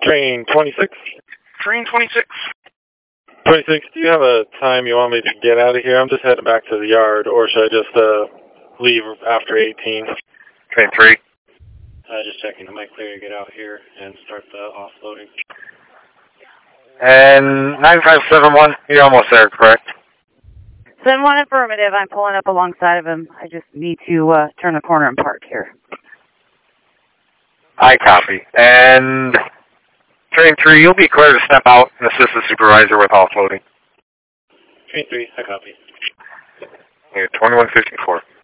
Train 26. Train 26. 26, do you have a time you want me to get out of here? I'm just heading back to the yard, or should I just leave after 18? Train 3. Just checking. Am I clear to get out here and start the offloading? And 9571, you're almost there, correct? 7-1 affirmative. I'm pulling up alongside of him. I just need to turn the corner and park here. I copy. And Train 3, you'll be clear to step out and assist the supervisor with offloading. Train 3, I copy. Yeah, 2154.